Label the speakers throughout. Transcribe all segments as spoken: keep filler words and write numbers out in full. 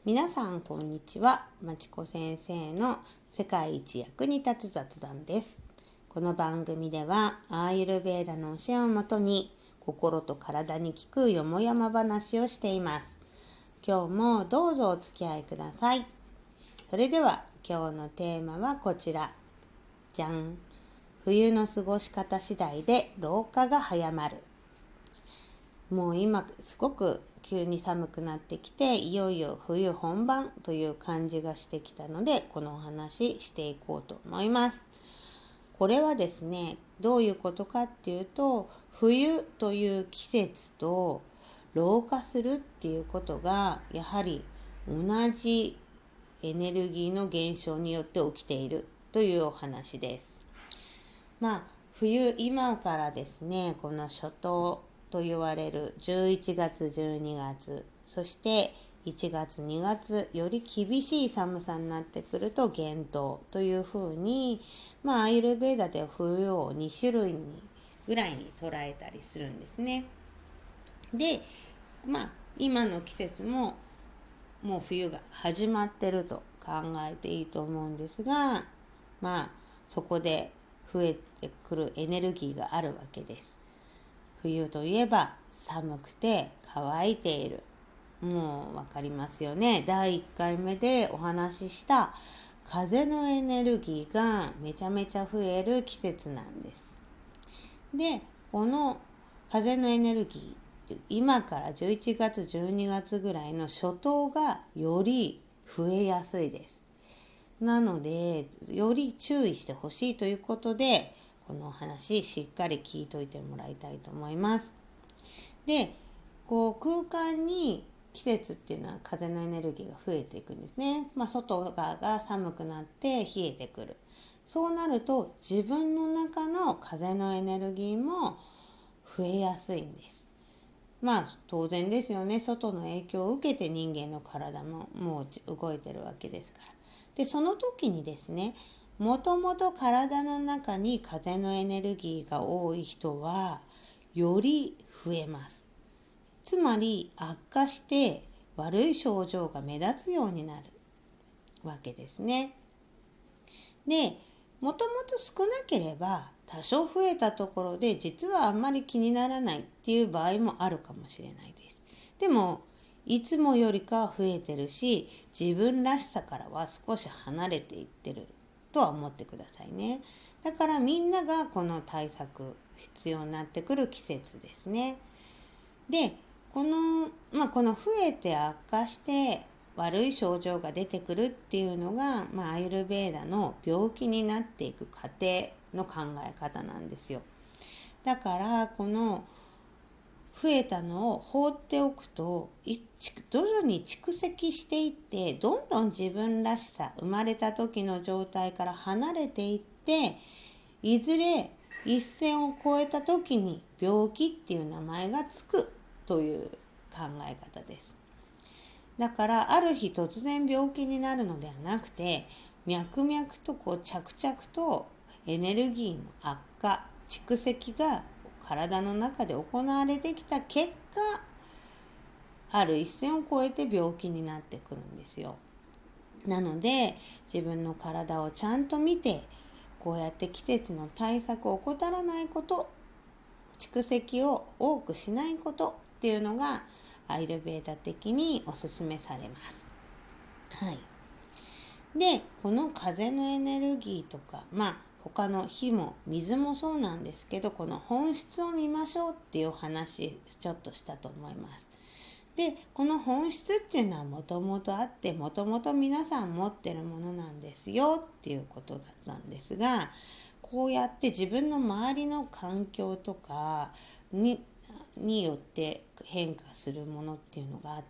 Speaker 1: 皆さんこんにちは。まちこ先生の世界一役に立つ雑談です。この番組ではアーユルヴェーダの教えをもとに心と体に効くよもやま話をしています。今日もどうぞお付き合いください。それでは今日のテーマはこちら。じゃん。冬の過ごし方次第で老化が早まる。もう今すごく急に寒くなってきて、いよいよ冬本番という感じがしてきたので、このお話していこうと思います。これはですね、どういうことかっていうと、冬という季節と老化するっていうことがやはり同じエネルギーの現象によって起きているというお話です。まあ冬、今からですね、この初冬と言われるじゅういちがつじゅうにがつ、そしていちがつにがつ、より厳しい寒さになってくると厳冬というふうに、まあアイルベーダでは冬をに種類にぐらいに捉えたりするんですね。で、まあ今の季節ももう冬が始まってると考えていいと思うんですが、まあそこで増えてくるエネルギーがあるわけです。冬といえば寒くて乾いている。もうわかりますよね。だいいっかいめでお話しした風のエネルギーがめちゃめちゃ増える季節なんです。で、この風のエネルギー、今からじゅういちがつじゅうにがつぐらいの初冬がより増えやすいです。なのでより注意してほしいということで、このお話しっかり聞いといてもらいたいと思います。で、こう空間に季節っていうのは風のエネルギーが増えていくんですね。まあ、外側が寒くなって冷えてくる。そうなると自分の中の風のエネルギーも増えやすいんです。まあ当然ですよね。外の影響を受けて人間の体ももう動いてるわけですから。で、その時にですね、もともと体の中に風のエネルギーが多い人はより増えます。つまり悪化して悪い症状が目立つようになるわけですね。で、もともと少なければ多少増えたところで実はあんまり気にならないっていう場合もあるかもしれないです。でもいつもよりかは増えてるし、自分らしさからは少し離れていってるとは思ってくださいね。だからみんながこの対策必要になってくる季節ですね。で、この、まあ、この増えて悪化して悪い症状が出てくるっていうのが、まあ、アイルベーダの病気になっていく過程の考え方なんですよ。だからこの増えたのを放っておくと徐々に蓄積していって、どんどん自分らしさ、生まれた時の状態から離れていって、いずれ一線を越えた時に病気っていう名前がつくという考え方です。だからある日突然病気になるのではなくて、脈々とこう着々とエネルギーの悪化、蓄積が体の中で行われてきた結果、ある一線を越えて病気になってくるんですよ。なので自分の体をちゃんと見て、こうやって季節の対策を怠らないこと、蓄積を多くしないことっていうのがアイルベーダ的におすすめされます。はい。で、この風のエネルギーとか、まあ他の火も水もそうなんですけど、この本質を見ましょうっていう話ちょっとしたと思います。で、この本質っていうのはもともとあって、もともと皆さん持ってるものなんですよっていうことだったんですが、こうやって自分の周りの環境とかにによって変化するものっていうのがあって、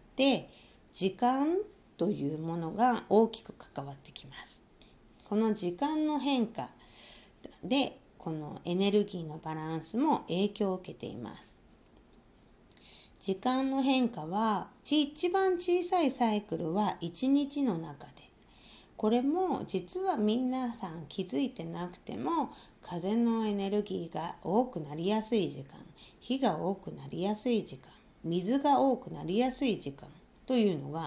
Speaker 1: 時間というものが大きく関わってきます。この時間の変化でこのエネルギーのバランスも影響を受けています。時間の変化は一番小さいサイクルはいちにちの中で、これも実は皆さん気づいてなくても、風のエネルギーが多くなりやすい時間、火が多くなりやすい時間、水が多くなりやすい時間というのが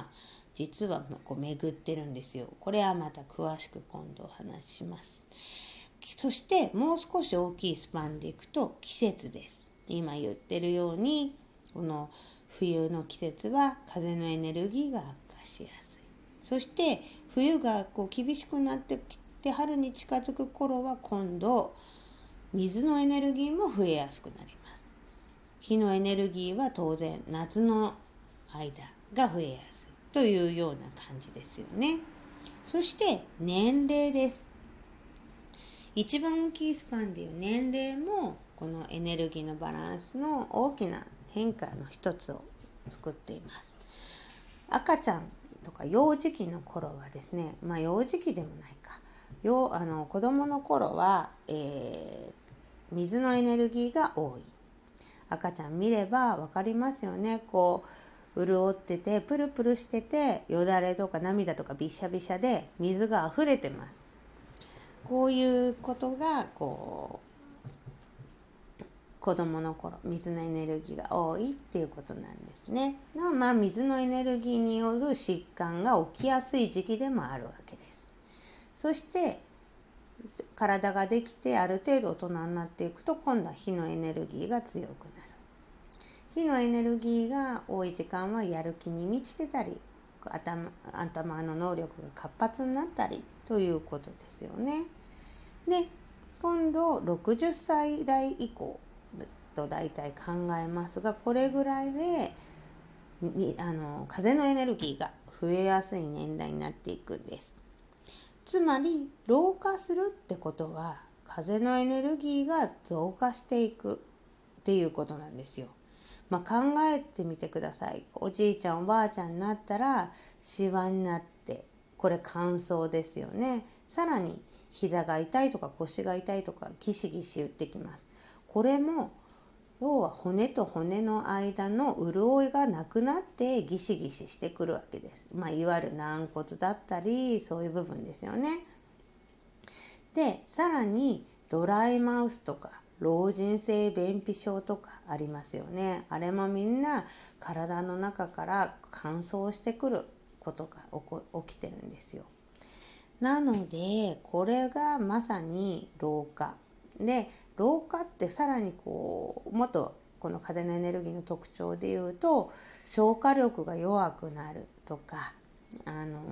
Speaker 1: 実はこう巡ってるんですよ。これはまた詳しく今度お話しします。そしてもう少し大きいスパンでいくと季節です。今言ってるようにこの冬の季節は風のエネルギーが悪化しやすい。そして冬がこう厳しくなってきて春に近づく頃は今度水のエネルギーも増えやすくなります。火のエネルギーは当然夏の間が増えやすいというような感じですよね。そして年齢です。一番大きいスパンでいう年齢もこのエネルギーのバランスの大きな変化の一つを作っています。赤ちゃんとか幼児期の頃はですね、まあ幼児期でもないか、よあの子供の頃は、えー、水のエネルギーが多い。赤ちゃん見れば分かりますよね。こう潤っててプルプルしててよだれとか涙とかびしゃびしゃで水が溢れてます。こういうことがこう子供の頃水のエネルギーが多いっていうことなんですね。まあ水のエネルギーによる疾患が起きやすい時期でもあるわけです。そして体ができてある程度大人になっていくと今度は火のエネルギーが強くなる。火のエネルギーが多い時間はやる気に満ちてたり 頭, 頭の能力が活発になったりということですよね。で今度ろくじゅっさい代以降と大体考えますが、これぐらいであの風のエネルギーが増えやすい年代になっていくんです。つまり老化するってことは風のエネルギーが増加していくっていうことなんですよ。まあ、考えてみてください。おじいちゃんおばあちゃんになったらシワになって、これ乾燥ですよね。さらに膝が痛いとか腰が痛いとかギシギシ言ってきます。これも要は骨と骨の間の潤いがなくなってギシギシしてくるわけです。まあ、いわゆる軟骨だったりそういう部分ですよね。でさらにドライマウスとか老人性便秘症とかありますよね。あれもみんな体の中から乾燥してくることが起きてるんですよ。なのでこれがまさに老化で、老化ってさらにこうもっとこの風のエネルギーの特徴でいうと消化力が弱くなるとか、あのー、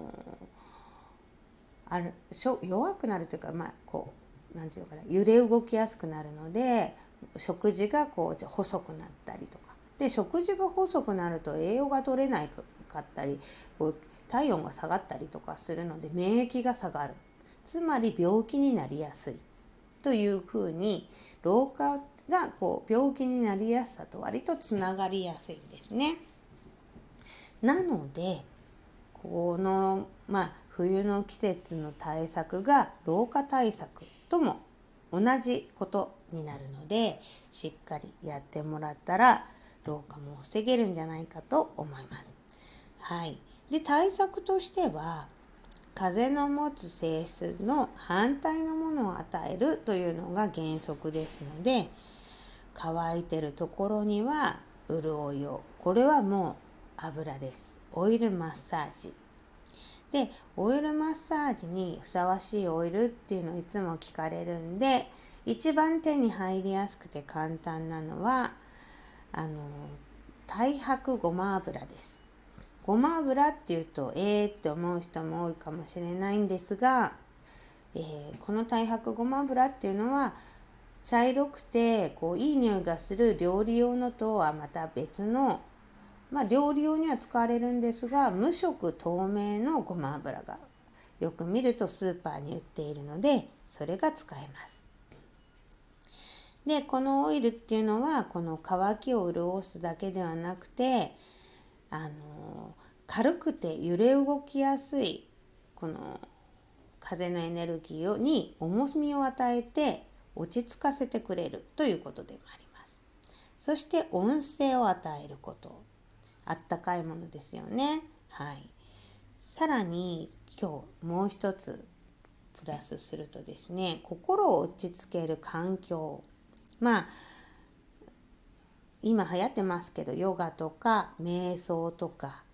Speaker 1: ある弱くなるというか、まあこうなんていうのかな、揺れ動きやすくなるので食事がこう細くなったりとかで、食事が細くなると栄養が取れないかったりこう体温が下がったりとかするので免疫が下がる。つまり病気になりやすいというふうに老化がこう病気になりやすさと割とつながりやすいんですね。なのでこの、まあ、冬の季節の対策が老化対策とも同じことになるので、しっかりやってもらったら老化も防げるんじゃないかと思います。はい。で、対策としては風の持つ性質の反対のものを与えるというのが原則ですので、乾いてるところには潤いを、これはもう油です。オイルマッサージで、オイルマッサージにふさわしいオイルっていうのをいつも聞かれるんで、一番手に入りやすくて簡単なのはあの太白ごま油です。ごま油っていうとえーって思う人も多いかもしれないんですが、えー、この太白ごま油っていうのは茶色くてこういい匂いがする料理用のとはまた別の、まあ、料理用には使われるんですが無色透明のごま油がよく見るとスーパーに売っているので、それが使えます。でこのオイルっていうのはこの乾きを潤すだけではなくて、あの軽くて揺れ動きやすいこの風のエネルギーに重みを与えて落ち着かせてくれるということでもあります。そして温静を与えること、あったかいものですよね。はい。さらに今日もう一つプラスするとですね、心を落ち着ける環境、まあ今流行ってますけどヨガとか瞑想とか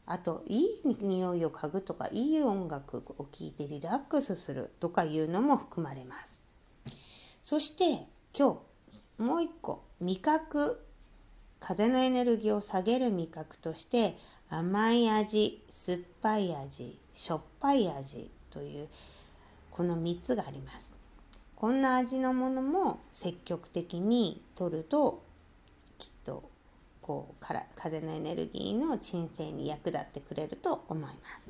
Speaker 1: あといい匂いを嗅ぐとか、いい音楽を聴いてリラックスするとかいうのも含まれます。そして今日もう一個、味覚、風のエネルギーを下げる味覚として甘い味、酸っぱい味、しょっぱい味というこのみっつがあります。こんな味のものも積極的に摂るときっとこうから風のエネルギーの鎮静に役立ってくれると思います。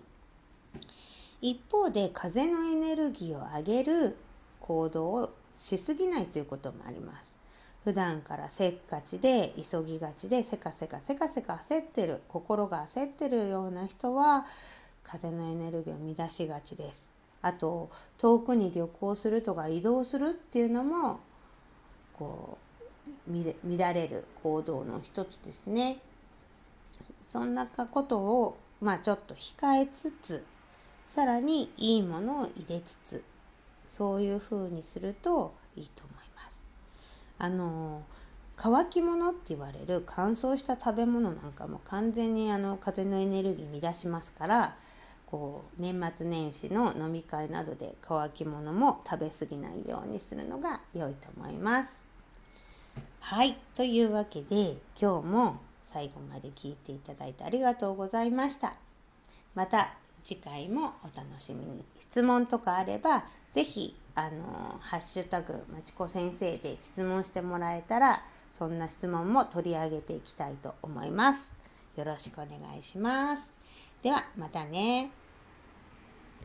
Speaker 1: 一方で風のエネルギーを上げる行動をしすぎないということもあります。普段からせっかちで急ぎがちでせかせかせかせか焦ってる、心が焦ってるような人は風のエネルギーを乱しがちです。あと遠くに旅行するとか移動するっていうのもこう乱れる行動の一つですね。そんなことをまあちょっと控えつつ、さらにいいものを入れつつ、そういう風にするといいと思います。あの乾き物って言われる乾燥した食べ物なんかも完全にあの風のエネルギー乱しますから、こう年末年始の飲み会などで乾き物も食べ過ぎないようにするのが良いと思います。はい、というわけで今日も最後まで聞いていただいてありがとうございました。また次回もお楽しみに。質問とかあればぜひあのハッシュタグまちこ先生で質問してもらえたら、そんな質問も取り上げていきたいと思います。よろしくお願いします。ではまたね。